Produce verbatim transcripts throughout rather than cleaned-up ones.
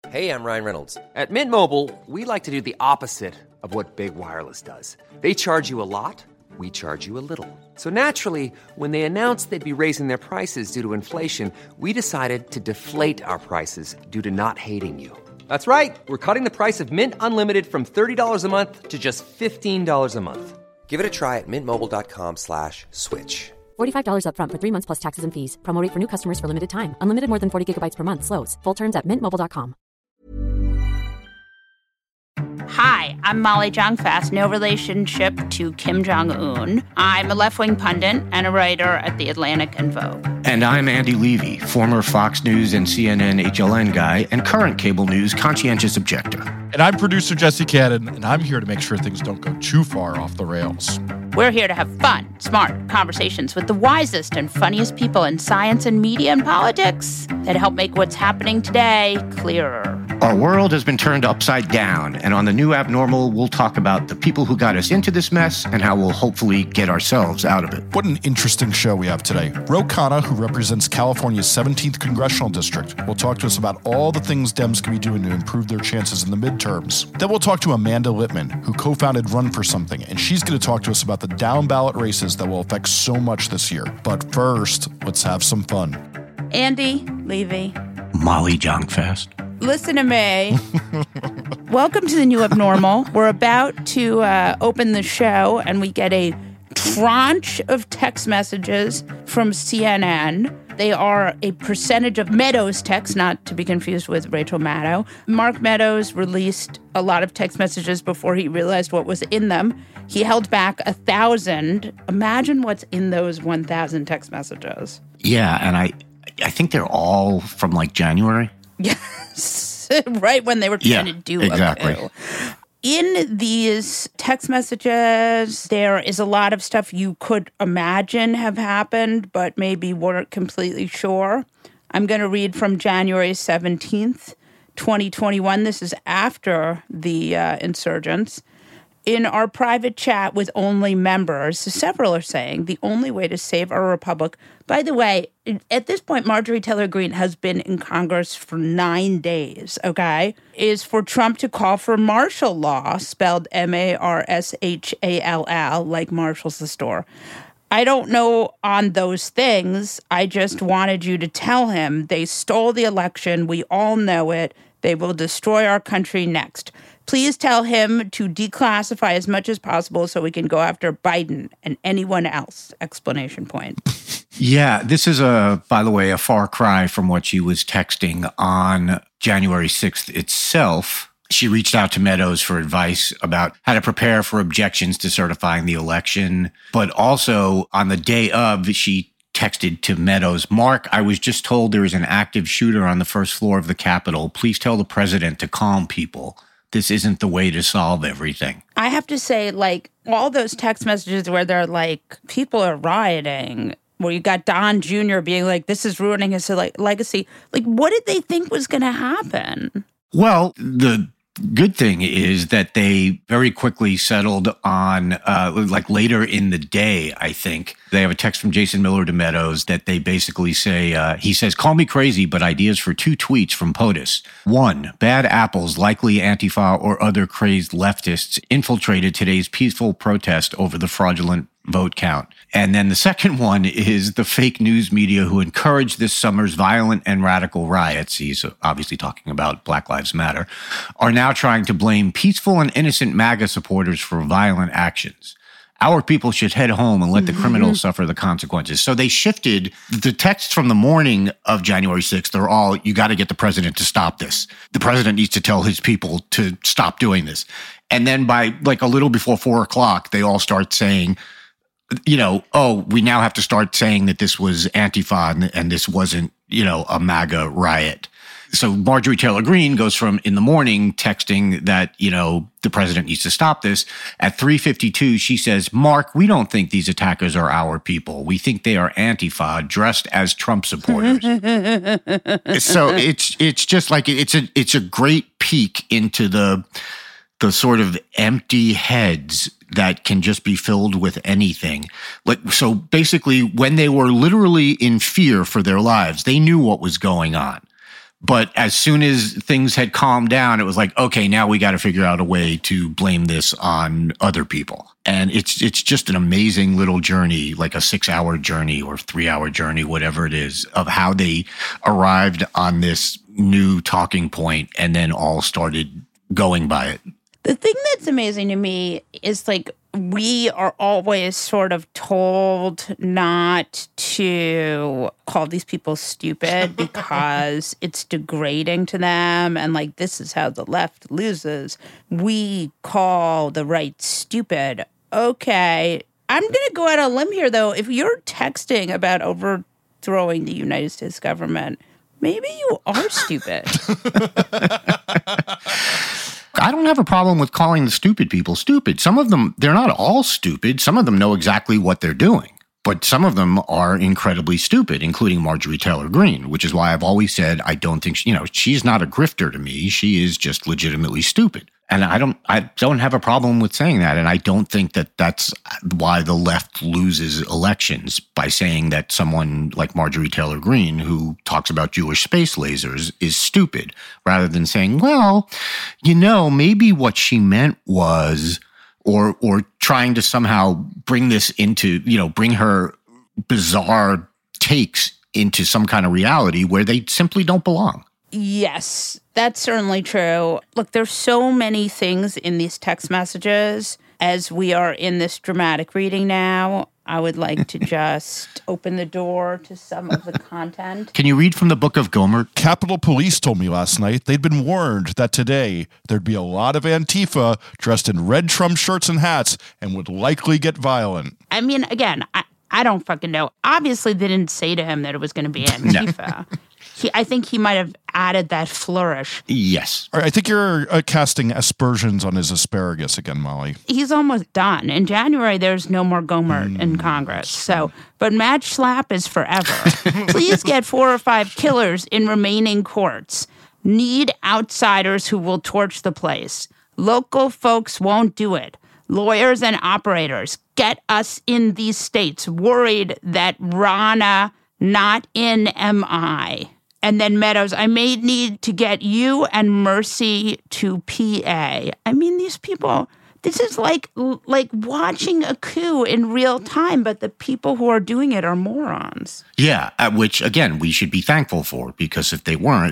Hey, I'm Ryan Reynolds. At Mint Mobile, we like to do the opposite of what Big Wireless does. They charge you a lot, we charge you a little. So naturally, when they announced they'd be raising their prices due to inflation, we decided to deflate our prices due to not hating you. That's right. We're cutting the price of Mint Unlimited from thirty dollars a month to just fifteen dollars a month. Give it a try at mintmobile.com slash switch. forty-five dollars up front for three months plus taxes and fees. Promo rate for new customers for limited time. Unlimited more than forty gigabytes per month. Slows full terms at mint mobile dot com. Hi, I'm Molly Jong-Fast, no relationship to Kim Jong-un. I'm a left-wing pundit and a writer at The Atlantic and Vogue. And I'm Andy Levy, former Fox News and C N N H L N guy and current cable news conscientious objector. And I'm producer Jesse Cadden, and I'm here to make sure things don't go too far off the rails. We're here to have fun, smart conversations with the wisest and funniest people in science and media and politics that help make what's happening today clearer. Our world has been turned upside down, and on the new Abnormal, we'll talk about the people who got us into this mess and how we'll hopefully get ourselves out of it. What an interesting show we have today. Ro Khanna, who represents California's seventeenth Congressional District, will talk to us about all the things Dems can be doing to improve their chances in the midterms. Then we'll talk to Amanda Littman, who co-founded Run for Something, and she's going to talk to us about the down-ballot races that will affect so much this year. But first, let's have some fun. Andy Levy. Molly Jong-Fast. Listen to me. Welcome to the new abnormal. We're about to uh, open the show, and we get a tranche of text messages from C N N. They are a percentage of Meadows text, not to be confused with Rachel Maddow. Mark Meadows released a lot of text messages before he realized what was in them. He held back a thousand. Imagine what's in those one thousand text messages. Yeah, and I, I think they're all from like January. Yes, right when they were trying yeah, to do exactly. a coup. In these text messages, there is a lot of stuff you could imagine have happened, but maybe weren't completely sure. I'm going to read from January seventeenth, twenty twenty-one. This is after the uh, insurgents. In our private chat with only members, several are saying the only way to save our republic. By the way, at this point, Marjorie Taylor Greene has been in Congress for nine days, okay, is for Trump to call for martial law, spelled M A R S H A L L, like Marshall's the store. I don't know on those things. I just wanted you to tell him they stole the election. We all know it. They will destroy our country next. Please tell him to declassify as much as possible so we can go after Biden and anyone else. Explanation point. Yeah, this is, a, by the way, a far cry from what she was texting on January sixth itself. She reached out to Meadows for advice about how to prepare for objections to certifying the election. But also on the day of, she texted to Meadows, Mark, I was just told there is an active shooter on the first floor of the Capitol. Please tell the president to calm people. This isn't the way to solve everything. I have to say, like, all those text messages where they're like, people are rioting, where you got Don Junior being like, this is ruining his like, legacy. Like, what did they think was going to happen? Well, the good thing is that they very quickly settled on, uh, like later in the day, I think, they have a text from Jason Miller to Meadows that they basically say, uh, he says, call me crazy, but ideas for two tweets from POTUS. One, bad apples, likely Antifa or other crazed leftists, infiltrated today's peaceful protest over the fraudulent vote count. And then the second one is the fake news media who encouraged this summer's violent and radical riots, he's obviously talking about Black Lives Matter, are now trying to blame peaceful and innocent MAGA supporters for violent actions. Our people should head home and let the criminals suffer the consequences. So they shifted the texts from the morning of January sixth. They're all, you got to get the president to stop this. The president needs to tell his people to stop doing this. And then by like a little before four o'clock, they all start saying, you know, oh, we now have to start saying that this was Antifa and, and this wasn't, you know, a MAGA riot. So Marjorie Taylor Greene goes from in the morning texting that, you know, the president needs to stop this. At three fifty-two, she says, Mark, we don't think these attackers are our people. We think they are Antifa dressed as Trump supporters. So it's it's just like it's a it's a great peek into the the sort of empty heads that can just be filled with anything. Like, so basically, when they were literally in fear for their lives, they knew what was going on. But as soon as things had calmed down, it was like, okay, now we got to figure out a way to blame this on other people. And it's it's just an amazing little journey, like a six-hour journey or three-hour journey, whatever it is, of how they arrived on this new talking point and then all started going by it. The thing that's amazing to me is like we are always sort of told not to call these people stupid because it's degrading to them and like this is how the left loses. We call the right stupid. Okay, I'm going to go out on a limb here though. If you're texting about overthrowing the United States government, maybe you are stupid. I don't have a problem with calling the stupid people stupid. Some of them, they're not all stupid. Some of them know exactly what they're doing. But some of them are incredibly stupid, including Marjorie Taylor Greene, which is why I've always said I don't think, she, you know, she's not a grifter to me. She is just legitimately stupid. And I don't I don't have a problem with saying that. And I don't think that that's why the left loses elections, by saying that someone like Marjorie Taylor Greene, who talks about Jewish space lasers, is stupid, rather than saying, well, you know, maybe what she meant was, or or trying to somehow bring this into, you know, bring her bizarre takes into some kind of reality where they simply don't belong. Yes, that's certainly true. Look, there's so many things in these text messages. As we are in this dramatic reading now, I would like to just open the door to some of the content. Can you read from the Book of Gomer? Capitol Police told me last night they'd been warned that today there'd be a lot of Antifa dressed in red Trump shirts and hats and would likely get violent. I mean, again, I, I don't fucking know. Obviously, they didn't say to him that it was going to be Antifa. No. He, I think he might have added that flourish. Yes. All right, I think you're uh, casting aspersions on his asparagus again, Molly. He's almost done. In January, there's no more Gomer mm, in Congress. So, but Matt Schlapp is forever. Please get four or five killers in remaining courts. Need outsiders who will torch the place. Local folks won't do it. Lawyers and operators, get us in these states. Worried that Rana not in am I. And then Meadows, I may need to get you and Mercy to P A. I mean, these people, this is like like watching a coup in real time, but the people who are doing it are morons. Yeah, which, again, we should be thankful for, because if they weren't,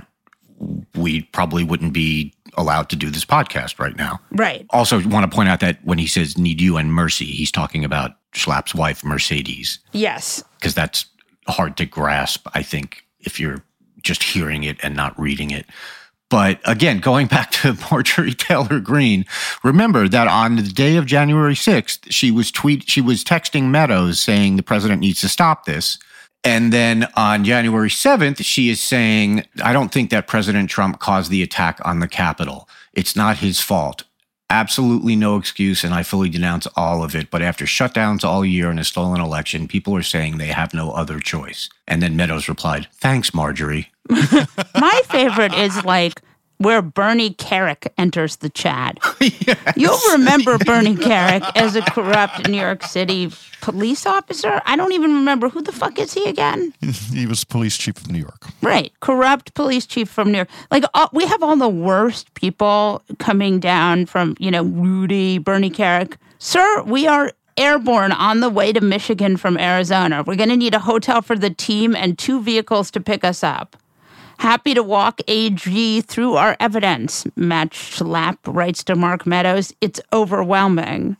we probably wouldn't be allowed to do this podcast right now. Right. Also, want to point out that when he says need you and Mercy, he's talking about Schlapp's wife, Mercedes. Yes. Because that's hard to grasp, I think, if you're just hearing it and not reading it. But again, going back to Marjorie Taylor Greene, remember that on the day of January sixth, she was tweet, she was texting Meadows saying the president needs to stop this. And then on January seventh, she is saying, I don't think that President Trump caused the attack on the Capitol. It's not his fault. Absolutely no excuse, and I fully denounce all of it. But after shutdowns all year and a stolen election, people are saying they have no other choice. And then Meadows replied, thanks, Marjorie. My favorite is like where Bernie Kerik enters the chat. Yes. You'll remember Bernie Kerik as a corrupt New York City police officer. I don't even remember. Who the fuck is he again? He was police chief of New York. Right. Corrupt police chief from New York. Like, all, we have all the worst people coming down from, you know, Rudy, Bernie Kerik. Sir, we are airborne on the way to Michigan from Arizona. We're going to need a hotel for the team and two vehicles to pick us up. Happy to walk A G through our evidence, Matt Schlapp writes to Mark Meadows. It's overwhelming.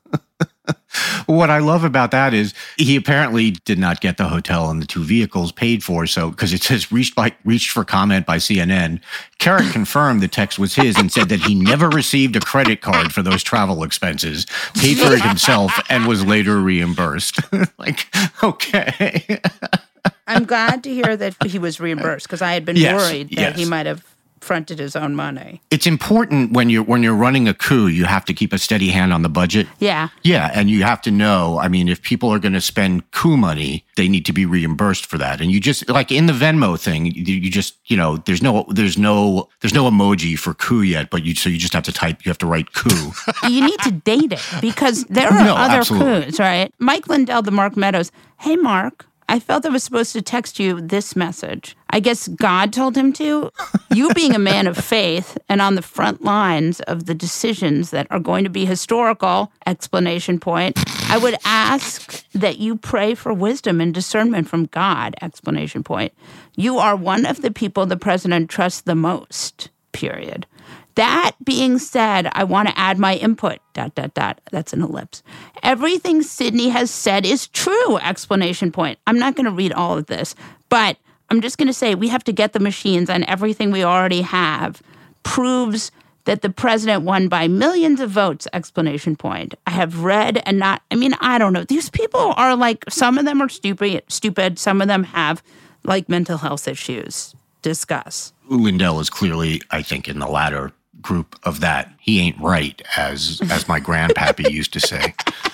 What I love about that is he apparently did not get the hotel and the two vehicles paid for. So, because it says reached by reached for comment by C N N, Kerik confirmed the text was his and said that he never received a credit card for those travel expenses, paid for it himself, and was later reimbursed. Like, okay. I'm glad to hear that he was reimbursed, because I had been yes, worried that yes. he might have fronted his own money. It's important when you're when you're running a coup, you have to keep a steady hand on the budget. Yeah. Yeah, and you have to know, I mean, if people are going to spend coup money, they need to be reimbursed for that. And you just, like in the Venmo thing, you just, you know, there's no there's no there's no emoji for coup yet, but you so you just have to type, you have to write coup. You need to date it, because there are no, other absolutely. coups, right? Mike Lindell, the Mark Meadows. Hey, Mark, I felt I was supposed to text you this message. I guess God told him to. You being a man of faith and on the front lines of the decisions that are going to be historical, explanation point, I would ask that you pray for wisdom and discernment from God, explanation point. You are one of the people the president trusts the most, period. That being said, I want to add my input, dot, dot, dot. That's an ellipse. Everything Sidney has said is true, explanation point. I'm not going to read all of this, but I'm just going to say we have to get the machines, and everything we already have proves that the president won by millions of votes, explanation point. I have read and not, I mean, I don't know. These people are like, some of them are stupid, stupid. Some of them have like mental health issues. Discuss. Lindell is clearly, I think, in the latter group of that. He ain't right, as as my grandpappy used to say.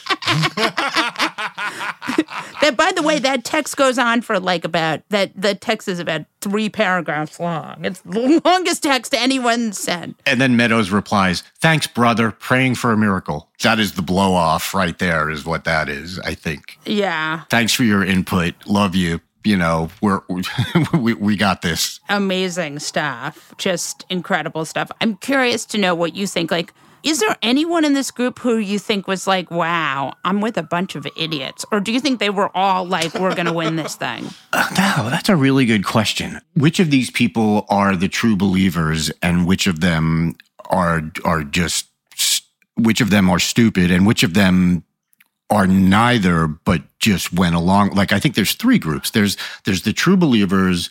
That, by the way, that text goes on for like about, that the text is about three paragraphs long. It's the longest text anyone sent. And then Meadows replies, thanks, brother, praying for a miracle. That is the blow off right there is what that is, I think. Yeah. Thanks for your input. Love you. You know, we're, we we got this. Amazing stuff. Just incredible stuff. I'm curious to know what you think. Like, is there anyone in this group who you think was like, wow, I'm with a bunch of idiots? Or do you think they were all like, we're going to win this thing? Uh, no, that's a really good question. Which of these people are the true believers and which of them are are just, which of them are stupid and which of them are neither, but just went along? Like, I think there's three groups. There's there's the true believers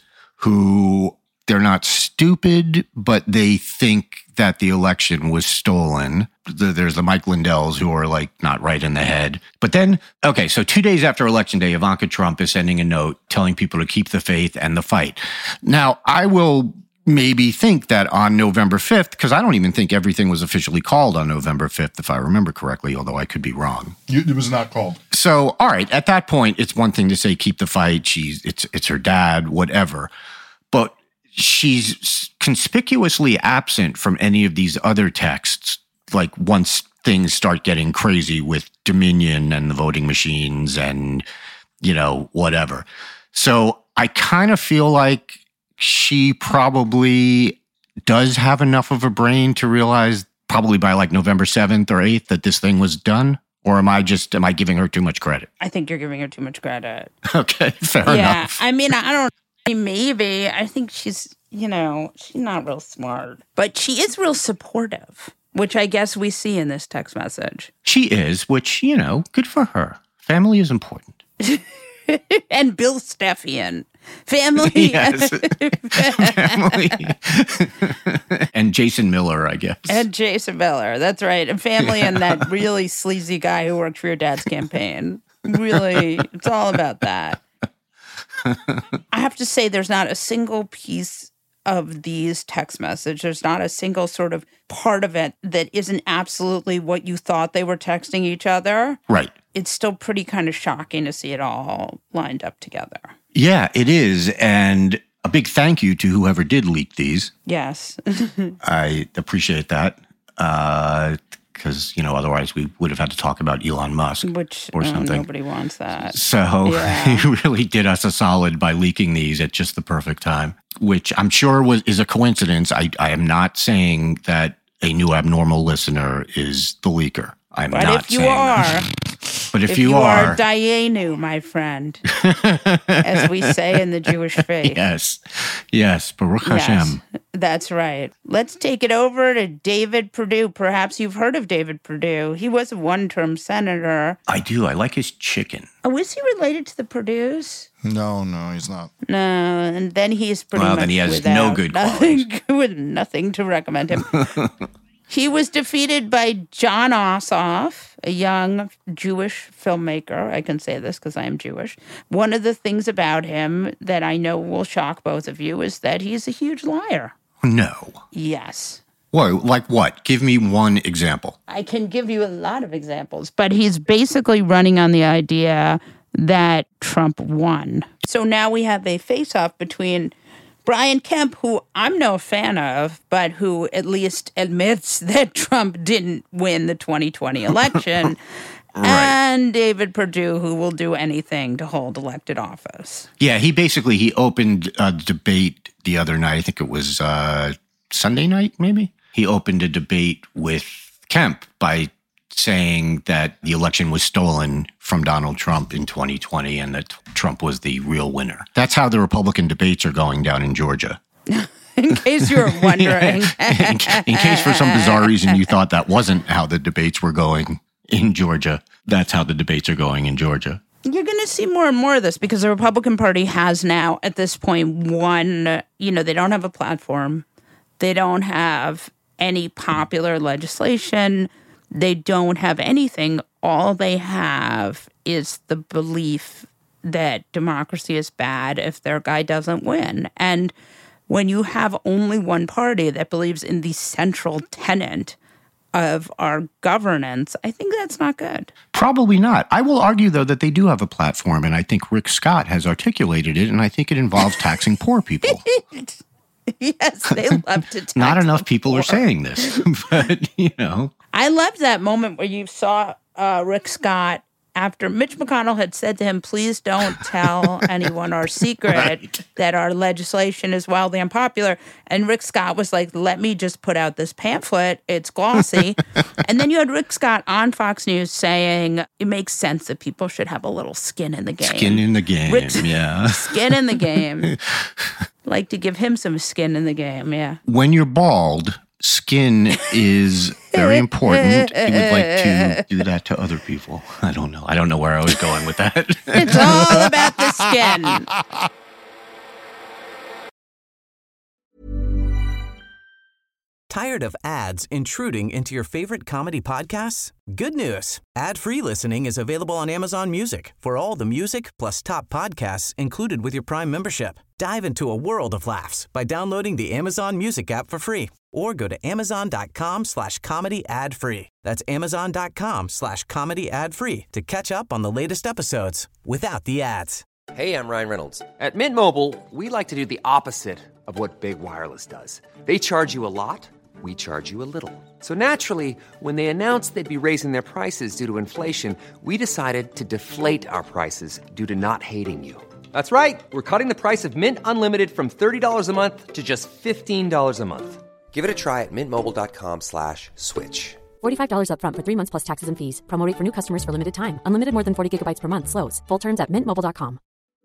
who, they're not stupid, but they think that the election was stolen. There's the Mike Lindells who are like not right in the head. But then, okay, so two days after Election Day, Ivanka Trump is sending a note telling people to keep the faith and the fight. Now, I will maybe think that on November fifth, because I don't even think everything was officially called on November fifth, if I remember correctly, although I could be wrong. You, it was not called. So, all right, at that point, it's one thing to say, keep the fight. She's, it's, it's her dad, whatever. But she's conspicuously absent from any of these other texts, like once things start getting crazy with Dominion and the voting machines and, you know, whatever. So I kind of feel like she probably does have enough of a brain to realize probably by like November seventh or eighth that this thing was done. Or am I just, am I giving her too much credit? I think you're giving her too much credit. Okay, fair yeah, enough. I mean, I don't maybe. I think she's, you know, she's not real smart. But she is real supportive, which I guess we see in this text message. She is, which, you know, good for her. Family is important. And Bill Stepien. Family. Yes. Family. And Jason Miller, I guess. And Jason Miller. That's right. And family and that really sleazy guy who worked for your dad's campaign. Really, it's all about that. I have to say, there's not a single piece of these text messages. There's not a single sort of part of it that isn't absolutely what you thought they were texting each other. Right. It's still pretty kind of shocking to see it all lined up together. Yeah, it is. And a big thank you to whoever did leak these. Yes. I appreciate that. Because, uh, you know, otherwise we would have had to talk about Elon Musk. Which or uh, something. Nobody wants that. So yeah. He really did us a solid by leaking these at just the perfect time, which I'm sure was is a coincidence. I, I am not saying that a new abnormal listener is the leaker. I'm but not if you saying are, that. But if, if you, you are, are Dayenu, my friend, as we say in the Jewish faith. Yes, yes, Baruch Yes, Hashem. that's right. Let's take it over to David Perdue. Perhaps you've heard of David Perdue. He was a one-term senator. I do. I like his chicken. Oh, is he related to the Perdues? No, no, he's not. No, and then he's pretty Well, much then he has without no good nothing, with nothing to recommend him. He was defeated by John Ossoff, a young Jewish filmmaker. I can say this because I am Jewish. One of the things about him that I know will shock both of you is that he's a huge liar. No. Yes. Whoa, like what? Give me one example. I can give you a lot of examples, but he's basically running on the idea that Trump won. So now we have a face-off between Brian Kemp, who I'm no fan of, but who at least admits that Trump didn't win the twenty twenty election, Right. and David Perdue, who will do anything to hold elected office. Yeah, he basically, he opened a debate the other night. I think it was uh, Sunday night, maybe. He opened a debate with Kemp by saying that the election was stolen from Donald Trump in twenty twenty and that Trump was the real winner. That's how the Republican debates are going down in Georgia. In case you were wondering. in, in case for some bizarre reason you thought that wasn't how the debates were going in Georgia, that's how the debates are going in Georgia. You're going to see more and more of this because the Republican Party has now, at this point, one, you know, they don't have a platform. They don't have any popular legislation. They don't have anything. All they have is the belief that democracy is bad if their guy doesn't win. And when you have only one party that believes in the central tenet of our governance, I think that's not good. Probably not. I will argue, though, that they do have a platform, and I think Rick Scott has articulated it, and I think it involves taxing poor people. Yes, they love to tax Not enough people poor. are saying this, but, you know. I loved that moment where you saw uh, Rick Scott after Mitch McConnell had said to him, please don't tell anyone our secret right. that our legislation is wildly unpopular. And Rick Scott was like, let me just put out this pamphlet. It's glossy. And then you had Rick Scott on Fox News saying it makes sense that people should have a little skin in the game. Skin in the game, Rick's, yeah. Skin in the game. Like to give him some skin in the game, yeah. When you're bald, skin is very important. You would like to do that to other people. I don't know. I don't know where I was going with that. It's all about the skin. Tired of ads intruding into your favorite comedy podcasts? Good news. Ad-free listening is available on Amazon Music for all the music plus top podcasts included with your Prime membership. Dive into a world of laughs by downloading the Amazon Music app for free or go to amazon.com slash comedy ad free. That's amazon.com slash comedy ad free to catch up on the latest episodes without the ads. Hey, I'm Ryan Reynolds. At Mint Mobile, we like to do the opposite of what Big Wireless does. They charge you a lot. We charge you a little. So naturally, when they announced they'd be raising their prices due to inflation, we decided to deflate our prices due to not hating you. That's right. We're cutting the price of Mint Unlimited from thirty dollars a month to just fifteen dollars a month. Give it a try at mintmobile.com slash switch. forty-five dollars up front for three months plus taxes and fees. Promo rate for new customers for limited time. Unlimited more than forty gigabytes per month. Slows full terms at mint mobile dot com.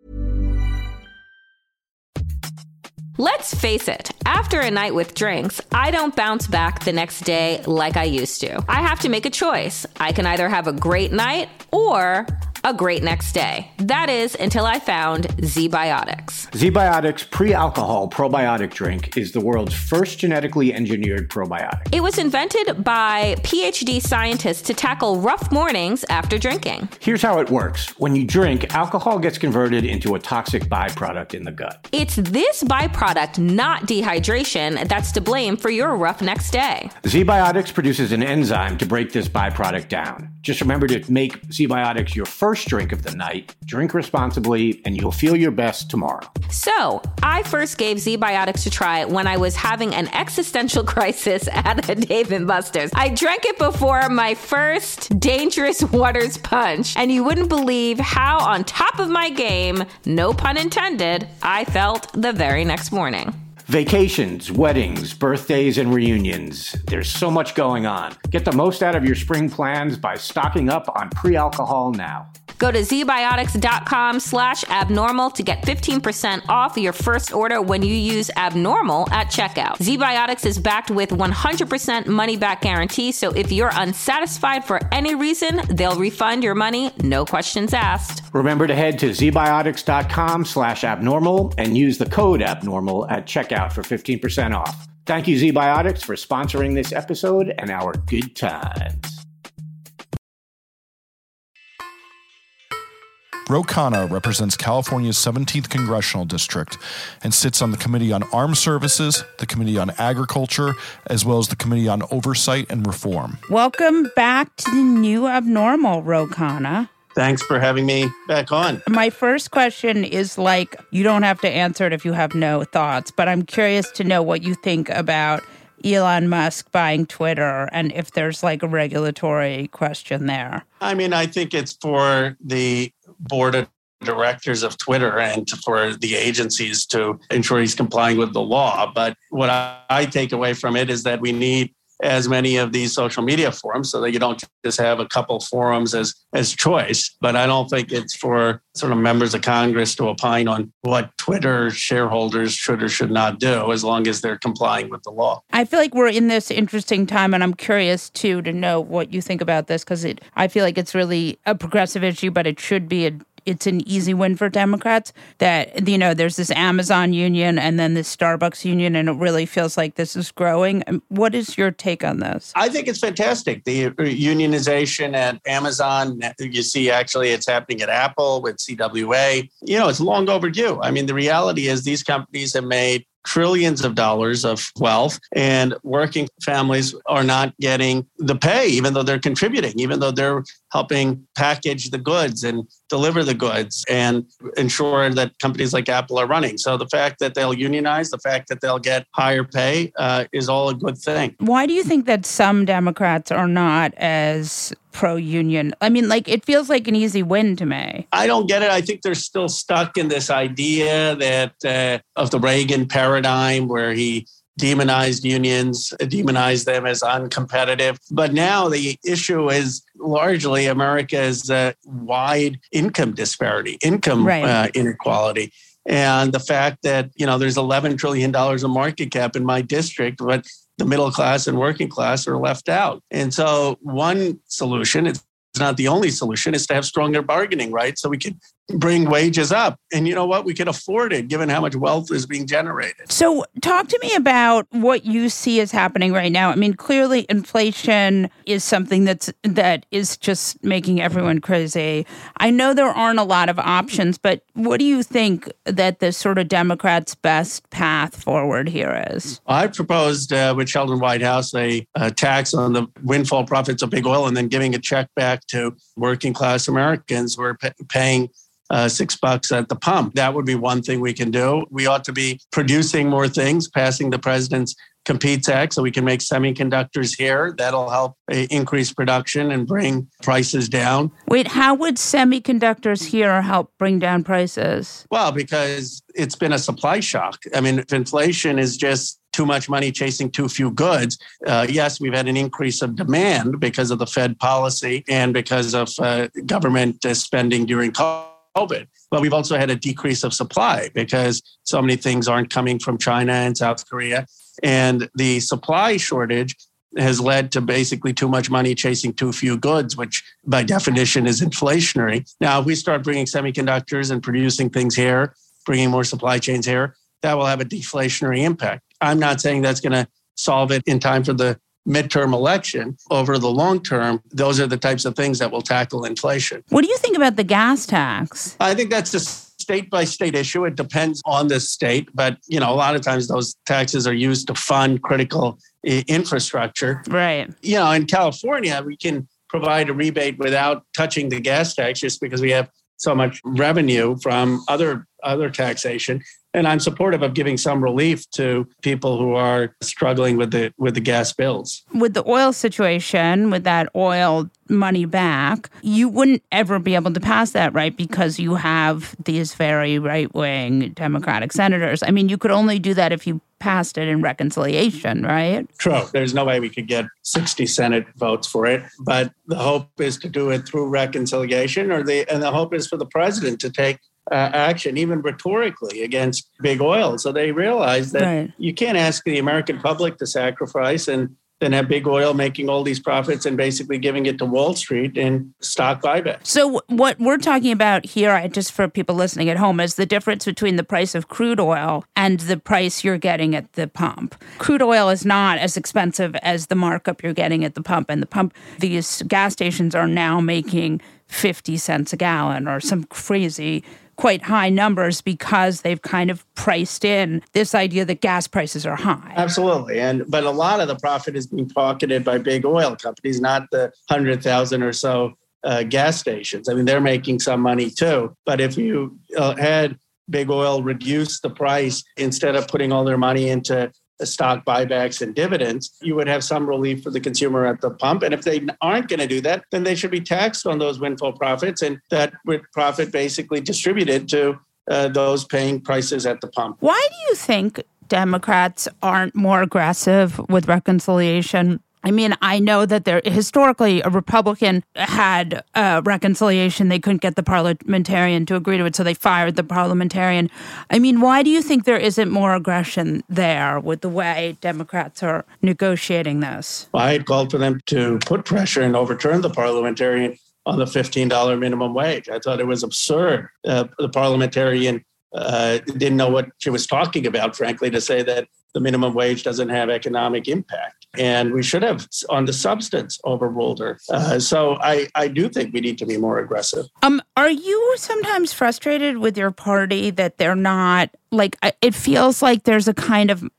Let's face it, after a night with drinks, I don't bounce back the next day like I used to. I have to make a choice. I can either have a great night or a great next day. That is until I found Z-Biotics. Z-Biotics pre-alcohol probiotic drink is the world's first genetically engineered probiotic. It was invented by P H D scientists to tackle rough mornings after drinking. Here's how it works. When you drink, alcohol gets converted into a toxic byproduct in the gut. It's this byproduct, not dehydration, that's to blame for your rough next day. Z-Biotics produces an enzyme to break this byproduct down. Just remember to make Z-Biotics your first drink of the night. Drink responsibly, and you'll feel your best tomorrow. So, I first gave Z-Biotics a try when I was having an existential crisis at a Dave and Buster's. I drank it before my first Dangerous Waters punch, and you wouldn't believe how on top of my game, no pun intended, I felt the very next morning. Vacations, weddings, birthdays, and reunions. There's so much going on. Get the most out of your spring plans by stocking up on pre-alcohol now. Go to zbiotics.com slash abnormal to get fifteen percent off your first order when you use abnormal at checkout. ZBiotics is backed with one hundred percent money-back guarantee, so if you're unsatisfied for any reason, they'll refund your money, no questions asked. Remember to head to zbiotics.com slash abnormal and use the code abnormal at checkout for fifteen percent off. Thank you, ZBiotics, for sponsoring this episode and our good times. Ro Khanna represents California's seventeenth Congressional District and sits on the Committee on Armed Services, the Committee on Agriculture, as well as the Committee on Oversight and Reform. Welcome back to the new abnormal, Ro Khanna. Thanks for having me back on. My first question is like, you don't have to answer it if you have no thoughts, but I'm curious to know what you think about Elon Musk buying Twitter and if there's like a regulatory question there? I mean, I think it's for the board of directors of Twitter and for the agencies to ensure he's complying with the law. But what I, I take away from it is that we need as many of these social media forums so that you don't just have a couple forums as, as choice. But I don't think it's for sort of members of Congress to opine on what Twitter shareholders should or should not do as long as they're complying with the law. I feel like we're in this interesting time, and I'm curious, too, to know what you think about this, because it I feel like it's really a progressive issue, but it should be a it's an easy win for Democrats that, you know, there's this Amazon union and then this Starbucks union, and it really feels like this is growing. What is your take on this? I think it's fantastic. The unionization at Amazon, you see actually it's happening at Apple with C W A. You know, it's long overdue. I mean, the reality is these companies have made trillions of dollars of wealth, and working families are not getting the pay, even though they're contributing, even though they're helping package the goods and deliver the goods and ensure that companies like Apple are running. So the fact that they'll unionize, the fact that they'll get higher pay uh, is all a good thing. Why do you think that some Democrats are not as pro-union? I mean, like, it feels like an easy win to me. I don't get it. I think they're still stuck in this idea that uh, of the Reagan paradigm where he demonized unions, demonized them as uncompetitive. But now the issue is largely America's uh, wide income disparity, income right. uh, inequality. And the fact that, you know, there's eleven trillion dollars of market cap in my district, but the middle class and working class are left out. And so one solution, it's not the only solution, is to have stronger bargaining rights so we can bring wages up. And you know what? We can afford it given how much wealth is being generated. So talk to me about what you see is happening right now. I mean, clearly inflation is something that's that is just making everyone crazy. I know there aren't a lot of options, but what do you think that the sort of Democrats' best path forward here is? I proposed uh, with Sheldon Whitehouse a, a tax on the windfall profits of big oil and then giving a check back to working class Americans who are p- paying Uh, six bucks at the pump. That would be one thing we can do. We ought to be producing more things, passing the president's Competes Act so we can make semiconductors here. That'll help uh, increase production and bring prices down. Wait, how would semiconductors here help bring down prices? Well, because it's been a supply shock. I mean, if inflation is just too much money chasing too few goods, uh, yes, we've had an increase of demand because of the Fed policy and because of uh, government uh, spending during COVID. COVID. But we've also had a decrease of supply because so many things aren't coming from China and South Korea. And the supply shortage has led to basically too much money chasing too few goods, which by definition is inflationary. Now, if we start bringing semiconductors and producing things here, bringing more supply chains here, that will have a deflationary impact. I'm not saying that's going to solve it in time for the midterm election. Over the long term, those are the types of things that will tackle inflation. What do you think about the gas tax? I think that's a state by state issue. It depends on the state. But, you know, a lot of times those taxes are used to fund critical I- infrastructure. Right. You know, in California, we can provide a rebate without touching the gas tax just because we have so much revenue from other other taxation. And I'm supportive of giving some relief to people who are struggling with the with the gas bills. With the oil situation, with that oil money back, you wouldn't ever be able to pass that, right? Because you have these very right-wing Democratic senators. I mean, you could only do that if you passed it in reconciliation, right? True. There's no way we could get sixty Senate votes for it. But the hope is to do it through reconciliation, or the and the hope is for the president to take Uh, action, even rhetorically, against big oil. So they realize that right. you can't ask the American public to sacrifice and then have big oil making all these profits and basically giving it to Wall Street in stock buyback. So what we're talking about here, just for people listening at home, is the difference between the price of crude oil and the price you're getting at the pump. Crude oil is not as expensive as the markup you're getting at the pump. And the pump, these gas stations are now making fifty cents a gallon or some crazy quite high numbers because they've kind of priced in this idea that gas prices are high. Absolutely. And but a lot of the profit is being pocketed by big oil companies, not the one hundred thousand or so uh, gas stations. I mean, they're making some money too. But if you uh, had big oil reduce the price instead of putting all their money into stock buybacks and dividends, you would have some relief for the consumer at the pump. And if they aren't going to do that, then they should be taxed on those windfall profits, and that profit basically distributed to uh, those paying prices at the pump. Why do you think Democrats aren't more aggressive with reconciliation? I mean, I know that there historically a Republican had uh, reconciliation. They couldn't get the parliamentarian to agree to it, so they fired the parliamentarian. I mean, why do you think there isn't more aggression there with the way Democrats are negotiating this? Well, I had called for them to put pressure and overturn the parliamentarian on the fifteen dollars minimum wage. I thought it was absurd. Uh, the parliamentarian uh, didn't know what she was talking about, frankly, to say that the minimum wage doesn't have economic impact. And we should have, on the substance, overruled her. Uh, so I, I do think we need to be more aggressive. Um, are you sometimes frustrated with your party that they're not, like, it feels like there's a kind of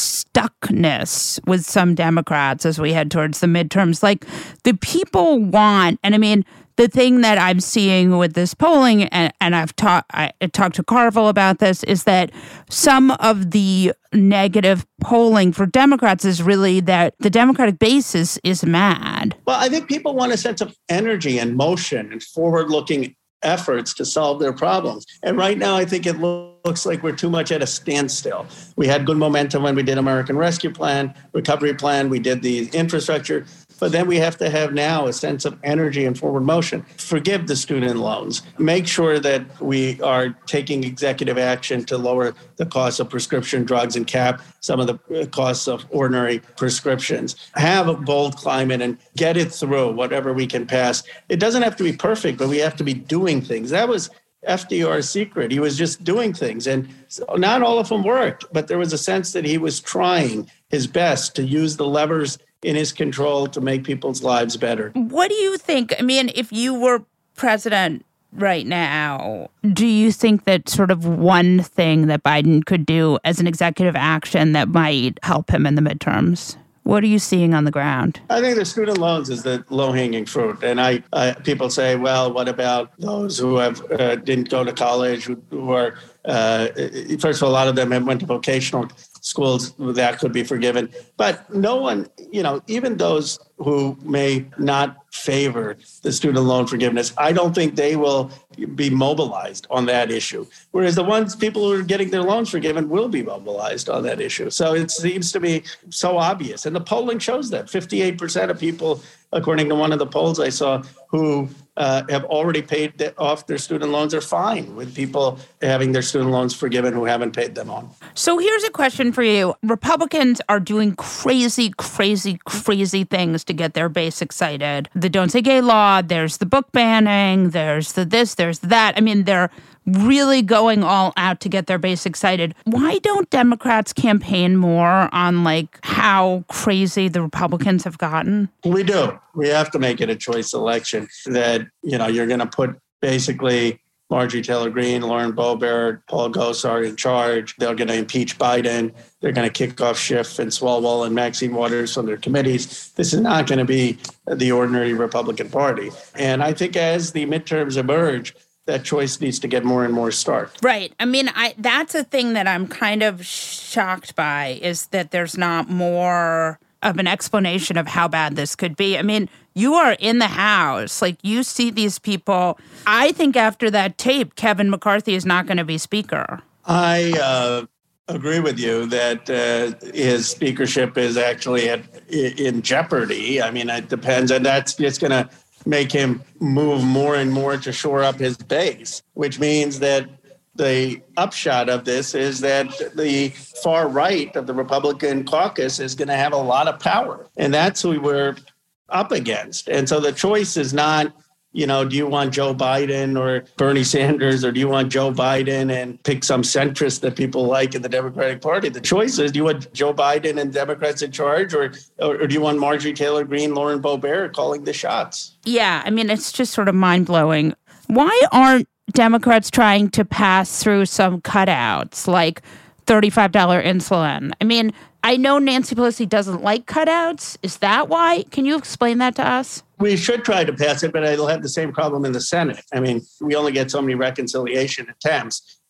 stuckness with some Democrats as we head towards the midterms? Like, the people want, and I mean, the thing that I'm seeing with this polling, and, and I've talked I talked to Carville about this, is that some of the negative polling for Democrats is really that the Democratic base is, is mad. Well, I think people want a sense of energy and motion and forward-looking efforts to solve their problems. And right now, I think it looks like we're too much at a standstill. We had good momentum when we did American Rescue Plan, Recovery Plan, we did the infrastructure. But then we have to have now a sense of energy and forward motion. Forgive the student loans. Make sure that we are taking executive action to lower the cost of prescription drugs and cap some of the costs of ordinary prescriptions. Have a bold climate and get it through, whatever we can pass. It doesn't have to be perfect, but we have to be doing things. That was F D R's secret. He was just doing things. And not all of them worked, but there was a sense that he was trying his best to use the levers in his control to make people's lives better. What do you think? I mean, if you were president right now, do you think that sort of one thing that Biden could do as an executive action that might help him in the midterms? What are you seeing on the ground? I think the student loans is the low-hanging fruit. And I, I people say, well, what about those who have uh, didn't go to college, who, who are, uh, first of all, a lot of them went to vocational schools, that could be forgiven. But no one, you know, even those who may not favor the student loan forgiveness, I don't think they will be mobilized on that issue. Whereas the ones, people who are getting their loans forgiven will be mobilized on that issue. So it seems to be so obvious. And the polling shows that fifty-eight percent of people, according to one of the polls I saw, who uh, have already paid off their student loans are fine with people having their student loans forgiven who haven't paid them on. So here's a question for you. Republicans are doing crazy, crazy, crazy things to get their base excited. The Don't Say Gay law, there's the book banning, there's the this, there's that. I mean, they're really going all out to get their base excited. Why don't Democrats campaign more on, like, how crazy the Republicans have gotten? We do. We have to make it a choice election that, you know, you're going to put basically Marjorie Taylor Greene, Lauren Boebert, Paul Gosar in charge. They're going to impeach Biden. They're going to kick off Schiff and Swalwell and Maxine Waters from their committees. This is not going to be the ordinary Republican Party. And I think as the midterms emerge, that choice needs to get more and more stark. Right. I mean, I that's a thing that I'm kind of shocked by, is that there's not more of an explanation of how bad this could be. I mean, you are in the House. Like, you see these people. I think after that tape, Kevin McCarthy is not going to be Speaker. I uh, agree with you that uh, his speakership is actually at, in jeopardy. I mean, it depends. And that's just going to make him move more and more to shore up his base, which means that the upshot of this is that the far right of the Republican caucus is going to have a lot of power. And that's who we're up against. And so the choice is not, you know, do you want Joe Biden or Bernie Sanders, or do you want Joe Biden and pick some centrist that people like in the Democratic Party? The choice is, do you want Joe Biden and Democrats in charge, or, or, or do you want Marjorie Taylor Greene, Lauren Boebert calling the shots? Yeah, I mean, it's just sort of mind-blowing. Why aren't Democrats trying to pass through some cutouts, like thirty-five dollars insulin? I mean, I know Nancy Pelosi doesn't like cutouts. Is that why? Can you explain that to us? We should try to pass it, but it'll have the same problem in the Senate. I mean, we only get so many reconciliation attempts.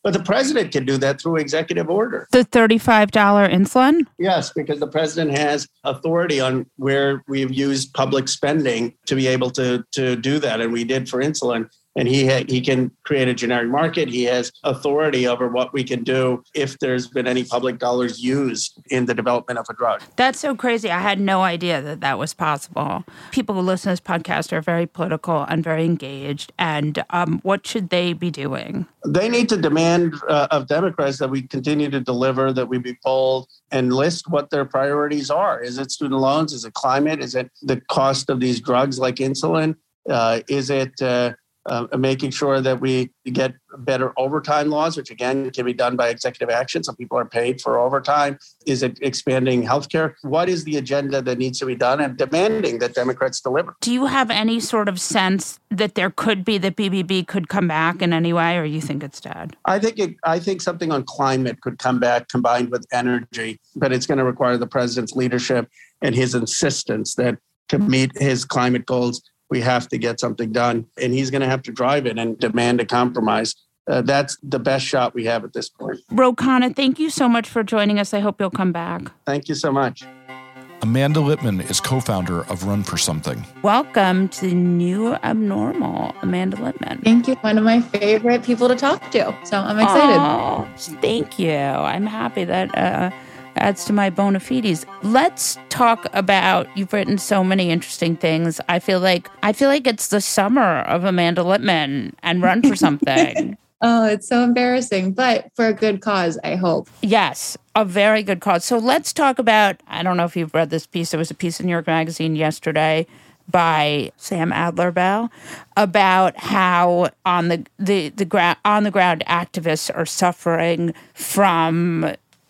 But the president can do that through executive order. The thirty-five dollars insulin? Yes, because the president has authority on where we've used public spending to be able to, to do that. And we did for insulin. And he ha- he can create a generic market. He has authority over what we can do if there's been any public dollars used in the development of a drug. That's so crazy. I had no idea that that was possible. People who listen to this podcast are very political and very engaged. And um, what should they be doing? They need to demand uh, of Democrats that we continue to deliver, that we be bold and list what their priorities are. Is it student loans? Is it climate? Is it the cost of these drugs like insulin? Uh, is it... Uh, Uh, making sure that we get better overtime laws, which again can be done by executive action. Some people are paid for overtime. Is it expanding healthcare? What is the agenda that needs to be done, and demanding that Democrats deliver? Do you have any sort of sense that there could be that B B B could come back in any way, or you think it's dead? I think it, I think something on climate could come back combined with energy, but it's going to require the president's leadership and his insistence that to meet his climate goals, we have to get something done, and he's going to have to drive it and demand a compromise. Uh, that's the best shot we have at this point. Ro Khanna, thank you so much for joining us. I hope you'll come back. Thank you so much. Amanda Litman is co-founder of Run for Something. Welcome to the new abnormal, Amanda Litman. Thank you. One of my favorite people to talk to. So I'm excited. Oh, thank you. I'm happy that... Uh, adds to my bona fides. Let's talk about, you've written so many interesting things. I feel like I feel like it's the summer of Amanda Litman and Run for Something. Oh, it's so embarrassing, but for a good cause, I hope. Yes, a very good cause. So let's talk about, I don't know if you've read this piece. There was a piece in New York Magazine yesterday by Sam Adler-Bell about how on the the the gra- on the ground activists are suffering from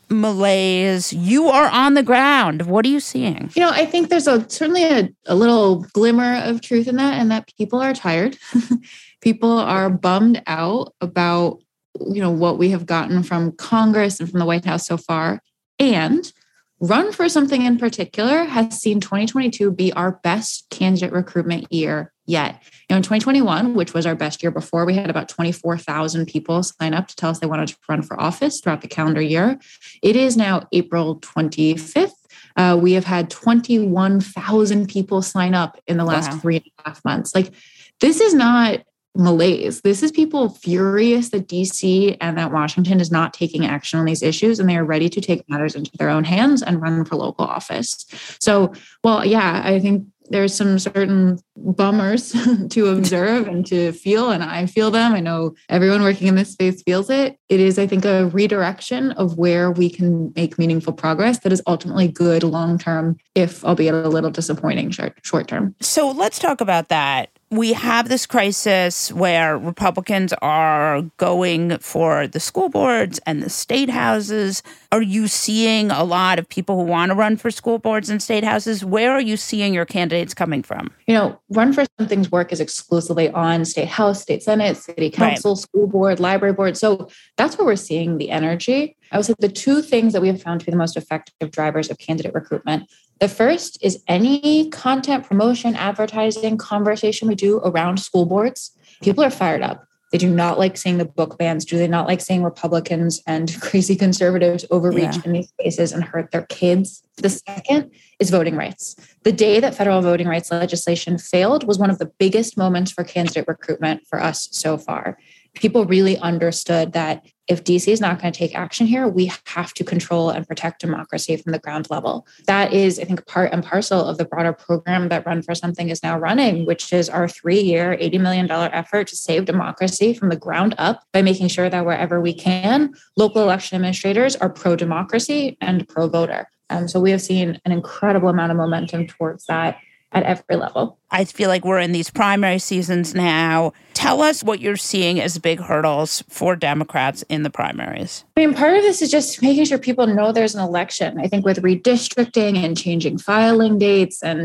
malaise. You are on the ground. What are you seeing? You know, I think there's a certainly a, a little glimmer of truth in that, and that people are tired. People are bummed out about, you know, what we have gotten from Congress and from the White House so far. And Run for Something in particular has seen twenty twenty-two be our best candidate recruitment year yet. You know, in twenty twenty-one, which was our best year before, we had about twenty-four thousand people sign up to tell us they wanted to run for office throughout the calendar year. It is now April twenty-fifth. Uh, we have had twenty-one thousand people sign up in the last wow. three and a half months. Like, this is not malaise. This is people furious that D C and that Washington is not taking action on these issues, and they are ready to take matters into their own hands and run for local office. So, well, yeah, I think there's some certain bummers to observe and to feel, and I feel them. I know everyone working in this space feels it. It is, I think, a redirection of where we can make meaningful progress that is ultimately good long-term, if albeit a little disappointing short, short-term. So let's talk about that. We have this crisis where Republicans are going for the school boards and the state houses. Are you seeing a lot of people who want to run for school boards and state houses? Where are you seeing your candidates coming from? You know, Run for Something's work is exclusively on state house, state senate, city council, right. school board, library board. So that's where we're seeing the energy. I would say the two things that we have found to be the most effective drivers of candidate recruitment. The first is any content, promotion, advertising, conversation we do around school boards. People are fired up. They do not like seeing the book bans. Do they not like seeing Republicans and crazy conservatives overreach yeah. in these spaces and hurt their kids? The second is voting rights. The day that federal voting rights legislation failed was one of the biggest moments for candidate recruitment for us so far. People really understood that if D C is not going to take action here, we have to control and protect democracy from the ground level. That is, I think, part and parcel of the broader program that Run for Something is now running, which is our three-year, eighty million dollars effort to save democracy from the ground up by making sure that wherever we can, local election administrators are pro-democracy and pro-voter. Um, so we have seen an incredible amount of momentum towards that at every level. I feel like we're in these primary seasons now. Tell us what you're seeing as big hurdles for Democrats in the primaries. I mean, part of this is just making sure people know there's an election. I think with redistricting and changing filing dates and,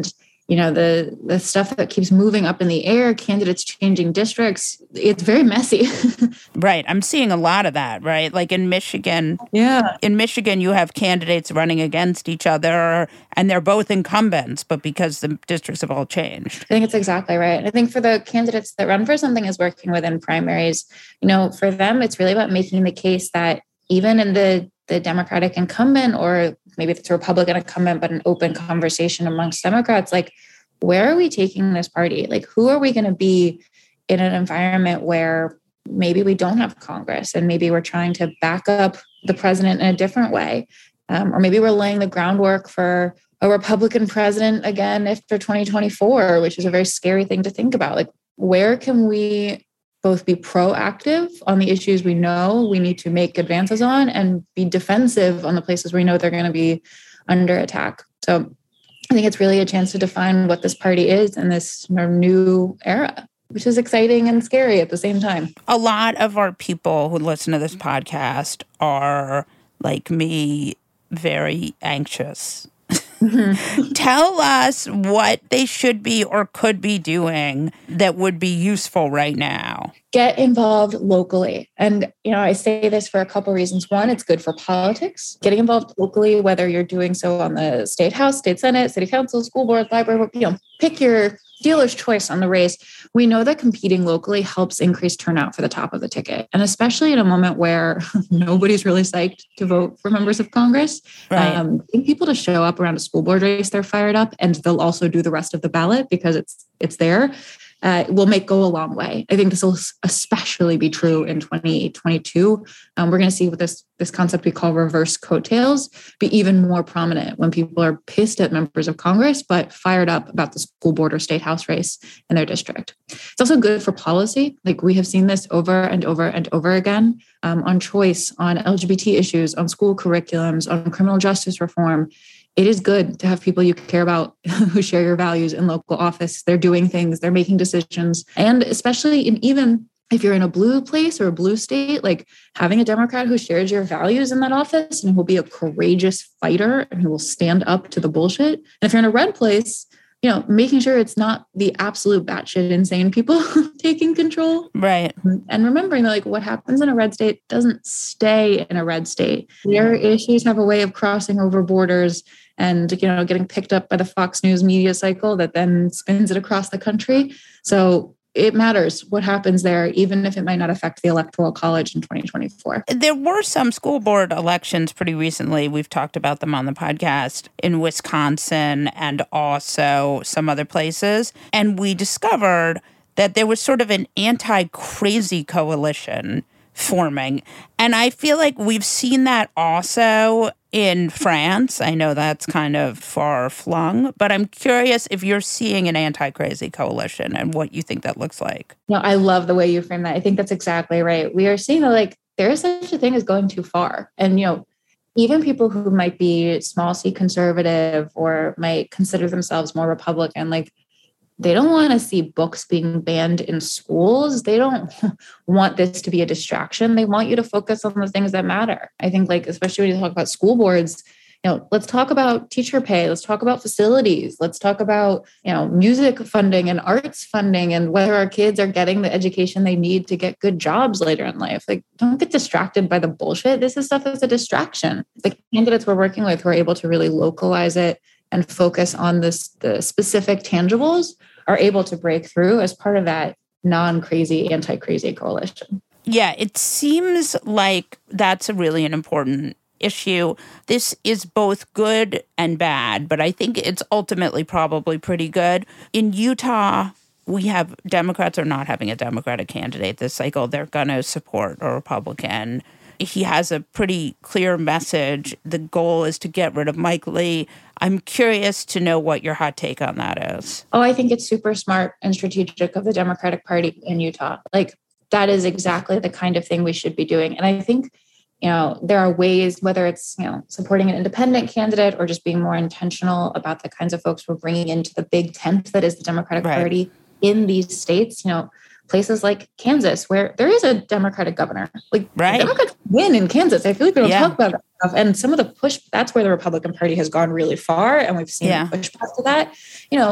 you know, the the stuff that keeps moving up in the air, candidates changing districts. It's very messy. Right. I'm seeing a lot of that, right? Like in Michigan. Yeah. In Michigan, you have candidates running against each other, and they're both incumbents, but because the districts have all changed. I think it's exactly right. And I think for the candidates that run for something as working within primaries, you know, for them, it's really about making the case that even in the the Democratic incumbent, or maybe it's a Republican incumbent, but an open conversation amongst Democrats, like, where are we taking this party? Like, who are we going to be in an environment where maybe we don't have Congress and maybe we're trying to back up the president in a different way? Um, or maybe we're laying the groundwork for a Republican president again after twenty twenty-four, which is a very scary thing to think about. Like, where can we both be proactive on the issues we know we need to make advances on and be defensive on the places we know they're going to be under attack? So I think it's really a chance to define what this party is in this new era, which is exciting and scary at the same time. A lot of our people who listen to this podcast are, like me, very anxious. Mm-hmm. Tell us what they should be or could be doing that would be useful right now. Get involved locally. And, you know, I say this for a couple reasons. One, it's good for politics. Getting involved locally, whether you're doing so on the state house, state senate, city council, school board, library, you know, pick your dealer's choice on the race. We know that competing locally helps increase turnout for the top of the ticket. And especially in a moment where nobody's really psyched to vote for members of Congress, right. um, getting people to show up around a school board race, they're fired up, and they'll also do the rest of the ballot because it's it's there. Uh, will make go a long way. I think this will especially be true in twenty twenty-two. Um, we're going to see what this this concept we call reverse coattails be even more prominent when people are pissed at members of Congress, but fired up about the school board or state house race in their district. It's also good for policy. Like, we have seen this over and over and over again um, on choice, on L G B T issues, on school curriculums, on criminal justice reform. It is good to have people you care about who share your values in local office. They're doing things, they're making decisions. And especially in, even if you're in a blue place or a blue state, like having a Democrat who shares your values in that office and who will be a courageous fighter and who will stand up to the bullshit. And if you're in a red place, you know, making sure it's not the absolute batshit insane people taking control. Right. And remembering that, like, what happens in a red state doesn't stay in a red state. Their issues have a way of crossing over borders and, you know, getting picked up by the Fox News media cycle that then spins it across the country. So it matters what happens there, even if it might not affect the Electoral College in twenty twenty-four. There were some school board elections pretty recently. We've talked about them on the podcast in Wisconsin and also some other places. And we discovered that there was sort of an anti-crazy coalition forming. And I feel like we've seen that also in France. I know that's kind of far-flung, but I'm curious if you're seeing an anti-crazy coalition and what you think that looks like. No, I love the way you frame that. I think that's exactly right. We are seeing that, like, there is such a thing as going too far. And, you know, even people who might be small c conservative or might consider themselves more Republican, like, they don't want to see books being banned in schools. They don't want this to be a distraction. They want you to focus on the things that matter. I think, like, especially when you talk about school boards, you know, let's talk about teacher pay. Let's talk about facilities. Let's talk about, you know, music funding and arts funding and whether our kids are getting the education they need to get good jobs later in life. Like, don't get distracted by the bullshit. This is stuff that's a distraction. The candidates we're working with who are able to really localize it and focus on this, the specific tangibles, are able to break through as part of that non-crazy, anti-crazy coalition. Yeah, it seems like that's a really an important issue. This is both good and bad, but I think it's ultimately probably pretty good. In Utah, we have Democrats are not having a Democratic candidate this cycle. They're going to support a Republican. He has a pretty clear message. The goal is to get rid of Mike Lee. I'm curious to know what your hot take on that is. Oh, I think it's super smart and strategic of the Democratic Party in Utah. Like, that is exactly the kind of thing we should be doing. And I think, you know, there are ways, whether it's, you know, supporting an independent candidate or just being more intentional about the kinds of folks we're bringing into the big tent that is the Democratic right. Party in these states, you know, places like Kansas, where there is a Democratic governor. Like, right. Democrats win in Kansas. I feel like we don't yeah. talk about that stuff. And some of the push, that's where the Republican Party has gone really far. And we've seen yeah. pushback to that. You know,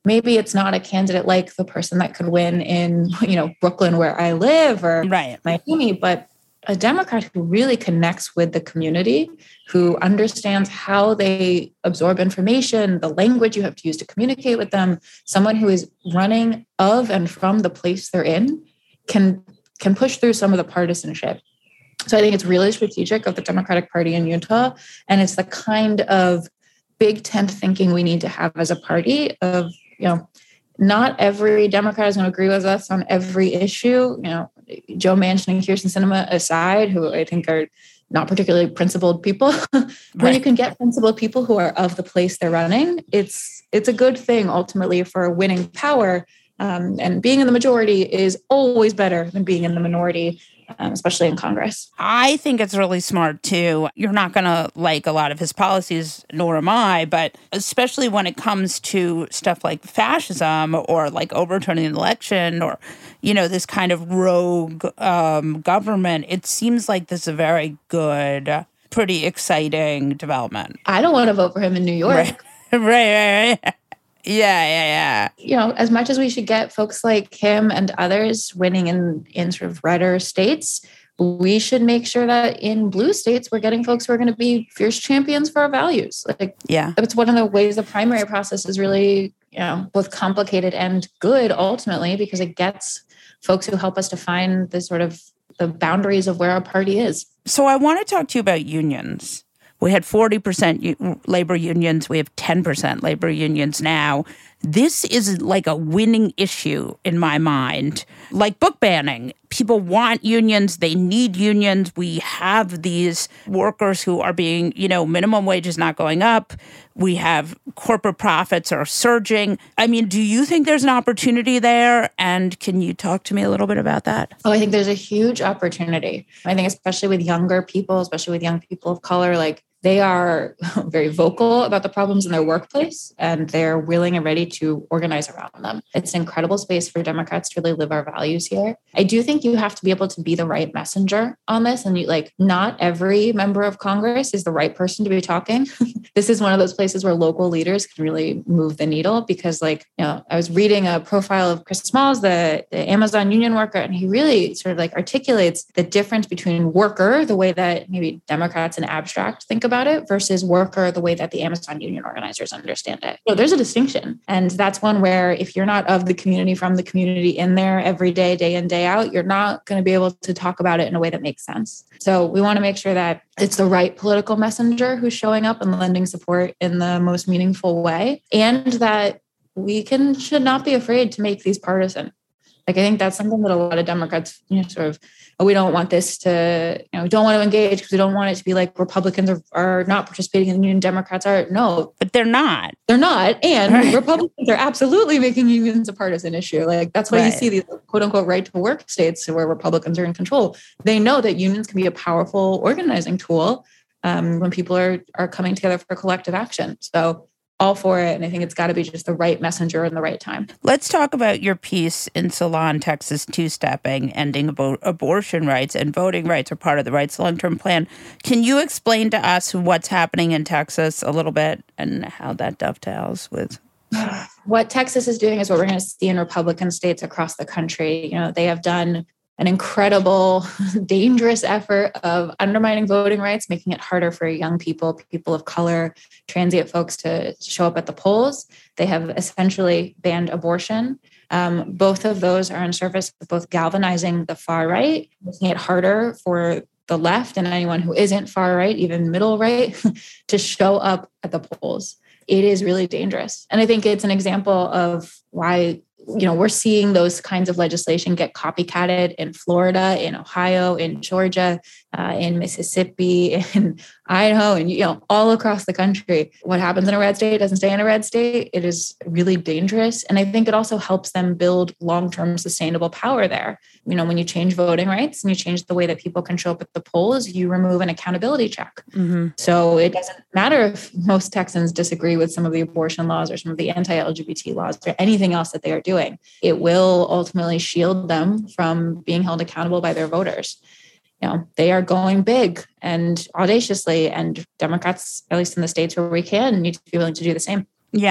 maybe it's not a candidate like the person that could win in, you know, Brooklyn where I live or right. Miami, but a Democrat who really connects with the community, who understands how they absorb information, the language you have to use to communicate with them, someone who is running of and from the place they're in can, can push through some of the partisanship. So I think it's really strategic of the Democratic Party in Utah. And it's the kind of big tent thinking we need to have as a party of, you know, not every Democrat is going to agree with us on every issue. You know, Joe Manchin and Kyrsten Sinema aside, who I think are not particularly principled people. When right. you can get principled people who are of the place they're running, it's it's a good thing ultimately for winning power. Um, and being in the majority is always better than being in the minority, um, especially in Congress. I think it's really smart, too. You're not going to like a lot of his policies, nor am I, but especially when it comes to stuff like fascism or like overturning an election or, you know, this kind of rogue um, government, it seems like this is a very good, pretty exciting development. I don't want to vote for him in New York. Right, right, right. right. Yeah, yeah, yeah. You know, as much as we should get folks like him and others winning in, in sort of redder states, we should make sure that in blue states, we're getting folks who are going to be fierce champions for our values. Like, yeah, that's one of the ways the primary process is really, you know, both complicated and good ultimately, because it gets folks who help us define the sort of the boundaries of where our party is. So I want to talk to you about unions. We had forty percent u- labor unions. We have ten percent labor unions now. This is like a winning issue in my mind. Like book banning. People want unions. They need unions. We have these workers who are being, you know, minimum wage is not going up. We have corporate profits are surging. I mean, do you think there's an opportunity there? And can you talk to me a little bit about that? Oh, I think there's a huge opportunity. I think especially with younger people, especially with young people of color, like they are very vocal about the problems in their workplace and they're willing and ready to organize around them. It's an incredible space for Democrats to really live our values here. I do think you have to be able to be the right messenger on this. And you like, not every member of Congress is the right person to be talking. This is one of those places where local leaders can really move the needle because like, you know, I was reading a profile of Chris Smalls, the, the Amazon union worker, and he really sort of like articulates the difference between worker, the way that maybe Democrats in abstract think about it versus worker, the way that the Amazon union organizers understand it. So there's a distinction. And that's one where if you're not of the community, from the community in there every day, day in, day out, you're not going to be able to talk about it in a way that makes sense. So we want to make sure that it's the right political messenger who's showing up and lending support in the most meaningful way. And that we can should not be afraid to make these partisan. Like, I think that's something that a lot of Democrats, you know, sort of, oh, we don't want this to, you know, don't want to engage because we don't want it to be like Republicans are, are not participating in the union, Democrats are. No. But they're not. They're not. And right. Republicans are absolutely making unions a partisan issue. Like, that's why right. you see these quote unquote right to work states where Republicans are in control. They know that unions can be a powerful organizing tool um, when people are, are coming together for collective action. So all for it. And I think it's got to be just the right messenger in the right time. Let's talk about your piece in Salon, Texas, two-stepping, ending abo- abortion rights and voting rights are part of the rights long-term plan. Can you explain to us what's happening in Texas a little bit and how that dovetails with... What Texas is doing is what we're going to see in Republican states across the country. You know, they have done an incredible, dangerous effort of undermining voting rights, making it harder for young people, people of color, transient folks to show up at the polls. They have essentially banned abortion. Um, both of those are in service of both galvanizing the far right, making it harder for the left and anyone who isn't far right, even middle right, to show up at the polls. It is really dangerous. And I think it's an example of why, you know, we're seeing those kinds of legislation get copycatted in Florida, in Ohio, in Georgia, uh, in Mississippi, in Idaho, and, you know, all across the country. What happens in a red state doesn't stay in a red state. It is really dangerous. And I think it also helps them build long-term sustainable power there. You know, when you change voting rights and you change the way that people can show up at the polls, you remove an accountability check. Mm-hmm. So it doesn't matter if most Texans disagree with some of the abortion laws or some of the anti-L G B T laws or anything else that they are doing. It will ultimately shield them from being held accountable by their voters. You know, they are going big and audaciously, and Democrats, at least in the states where we can, need to be willing to do the same. Yeah.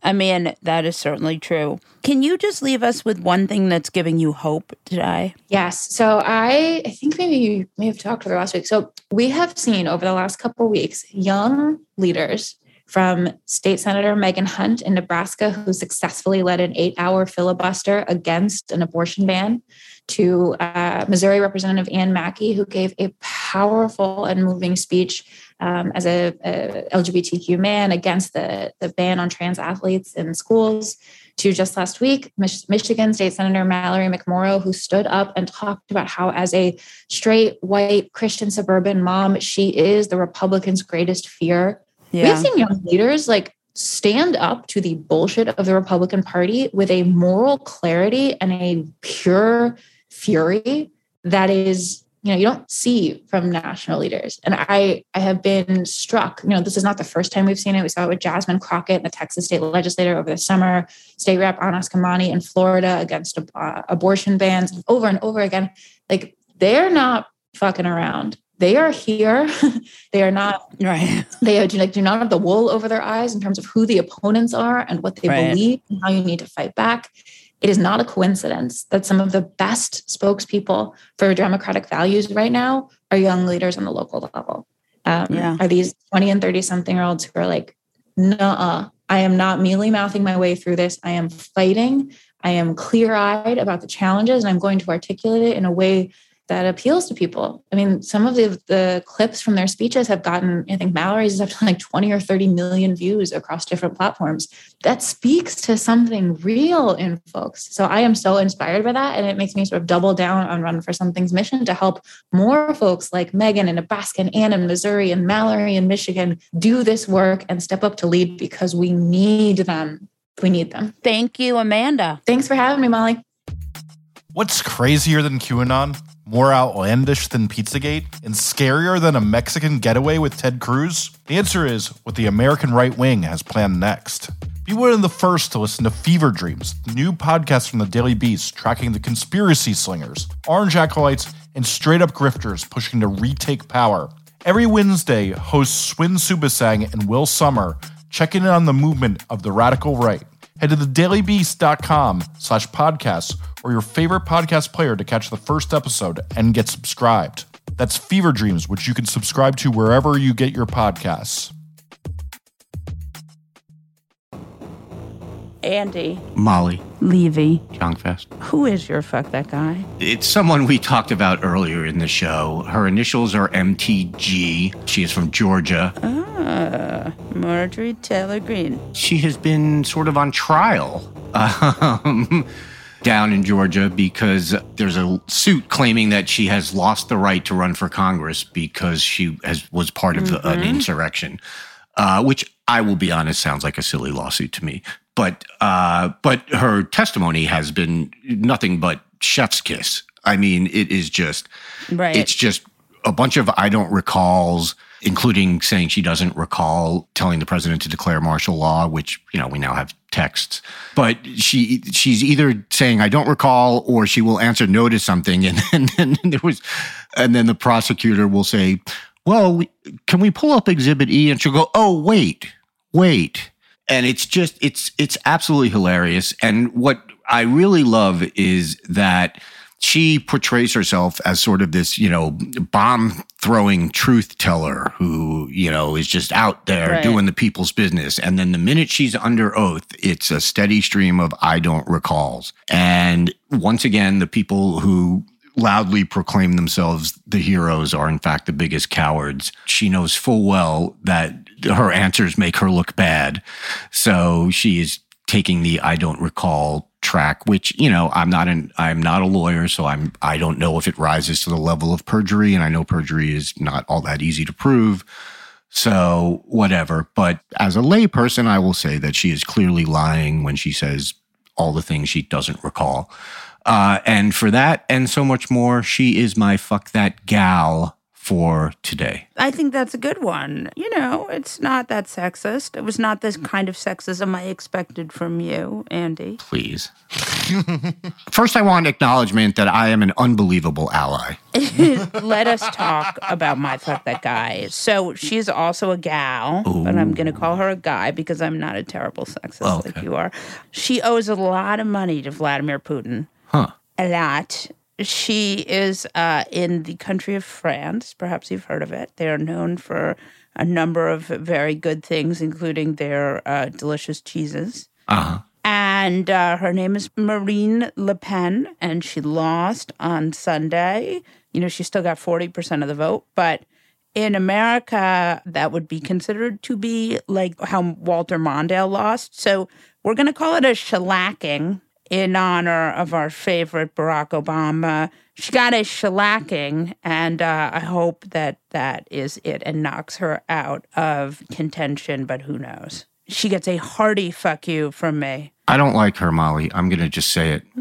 I mean, that is certainly true. Can you just leave us with one thing that's giving you hope today? Yes. So I, I think maybe you may have talked about it last week. So we have seen over the last couple of weeks, young leaders from State Senator Megan Hunt in Nebraska, who successfully led an eight-hour filibuster against an abortion ban, to uh, Missouri Representative Ann Mackey, who gave a powerful and moving speech um, as a, a L G B T Q man against the, the ban on trans athletes in schools, to just last week, Mich- Michigan State Senator Mallory McMorrow, who stood up and talked about how, as a straight, white, Christian suburban mom, she is the Republicans' greatest fear. Yeah. We've seen young leaders like stand up to the bullshit of the Republican Party with a moral clarity and a pure fury that is, you know, you don't see from national leaders. And I, I have been struck, you know, this is not the first time we've seen it. We saw it with Jasmine Crockett, the Texas state legislator, over the summer, State Rep Anas Kamani in Florida against uh, abortion bans, over and over again. Like, they're not fucking around. They are here. They are not, right. They are, like, do not have the wool over their eyes in terms of who the opponents are and what they right. believe and how you need to fight back. It is not a coincidence that some of the best spokespeople for democratic values right now are young leaders on the local level. Um, yeah. Are these twenty and thirty something year olds who are like, nuh-uh, I am not mealy mouthing my way through this. I am fighting. I am clear eyed about the challenges, and I'm going to articulate it in a way that appeals to people. I mean, some of the, the clips from their speeches have gotten, I think Mallory's is up to like twenty or thirty million views across different platforms. That speaks to something real in folks. So I am so inspired by that. And it makes me sort of double down on Run for Something's mission to help more folks like Megan in Nebraska and Ann in Missouri and Mallory in Michigan do this work and step up to lead, because we need them. We need them. Thank you, Amanda. Thanks for having me, Molly. What's crazier than QAnon? More outlandish than Pizzagate? And scarier than a Mexican getaway with Ted Cruz? The answer is what the American right wing has planned next. Be one of the first to listen to Fever Dreams, the new podcast from the Daily Beast tracking the conspiracy slingers, orange acolytes, and straight-up grifters pushing to retake power. Every Wednesday, hosts Swin Subasang and Will Summer check in on the movement of the radical right. Head to thedailybeast.com slash podcasts or your favorite podcast player to catch the first episode and get subscribed. That's Fever Dreams, which you can subscribe to wherever you get your podcasts. Andy. Molly. Levy. Jongfest. Who is your fuck that guy? It's someone we talked about earlier in the show. Her initials are M T G. She is from Georgia. Ah, Marjorie Taylor Greene. She has been sort of on trial um, down in Georgia because there's a suit claiming that she has lost the right to run for Congress because she has was part of mm-hmm. the, an insurrection, uh, which I will be honest sounds like a silly lawsuit to me. But uh, but her testimony has been nothing but chef's kiss. I mean, it is just, right. It's just a bunch of I don't recalls, including saying she doesn't recall telling the president to declare martial law, which, you know, we now have texts. But she she's either saying I don't recall or she will answer no to something. And then and, and there was, and then the prosecutor will say, well, we, can we pull up Exhibit E? And she'll go, oh, wait, wait. And it's just, it's it's absolutely hilarious. And what I really love is that she portrays herself as sort of this, you know, bomb-throwing truth teller who, you know, is just out there right. doing the people's business. And then the minute she's under oath, it's a steady stream of I don't recalls. And once again, the people who loudly proclaim themselves the heroes are in fact the biggest cowards. She knows full well that her answers make her look bad. So she is taking the I don't recall track, which, you know, I'm not an I'm not a lawyer, so I'm I don't know if it rises to the level of perjury, and I know perjury is not all that easy to prove. So whatever. But as a layperson, I will say that she is clearly lying when she says all the things she doesn't recall. Uh, and for that and so much more, she is my fuck that gal for today? I think that's a good one. You know, it's not that sexist. It was not this kind of sexism I expected from you, Andy. Please. First, I want acknowledgement that I am an unbelievable ally. Let us talk about my Fuck That Guy. So she's also a gal, Ooh. but I'm going to call her a guy because I'm not a terrible sexist Oh, okay. like you are. She owes a lot of money to Vladimir Putin. Huh. A lot. She is uh, in the country of France. Perhaps you've heard of it. They are known for a number of very good things, including their uh, delicious cheeses. Uh-huh. And uh, her name is Marine Le Pen, and she lost on Sunday. You know, she still got forty percent of the vote, but in America, that would be considered to be like how Walter Mondale lost. So we're going to call it a shellacking in honor of our favorite Barack Obama. She got a shellacking, and uh, I hope that that is it and knocks her out of contention, but who knows? She gets a hearty fuck you from me. I don't like her, Molly. I'm going to just say it.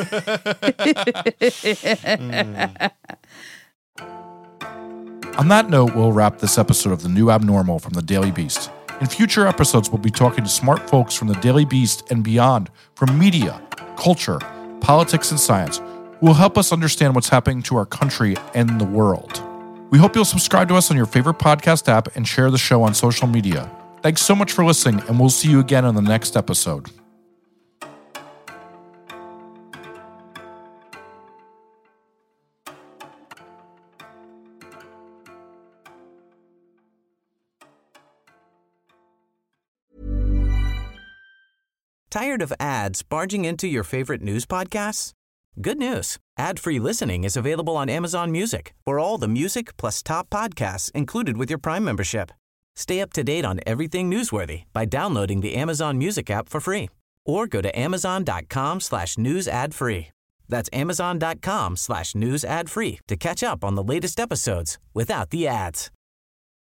mm. On that note, we'll wrap this episode of The New Abnormal from The Daily Beast. In future episodes, we'll be talking to smart folks from The Daily Beast and beyond, from media, culture, politics, and science, who will help us understand what's happening to our country and the world. We hope you'll subscribe to us on your favorite podcast app and share the show on social media. Thanks so much for listening, and we'll see you again on the next episode. Tired of ads barging into your favorite news podcasts? Good news. Ad-free listening is available on Amazon Music for all the music plus top podcasts included with your Prime membership. Stay up to date on everything newsworthy by downloading the Amazon Music app for free or go to amazon.com slash news ad free. That's amazon.com slash news ad free to catch up on the latest episodes without the ads.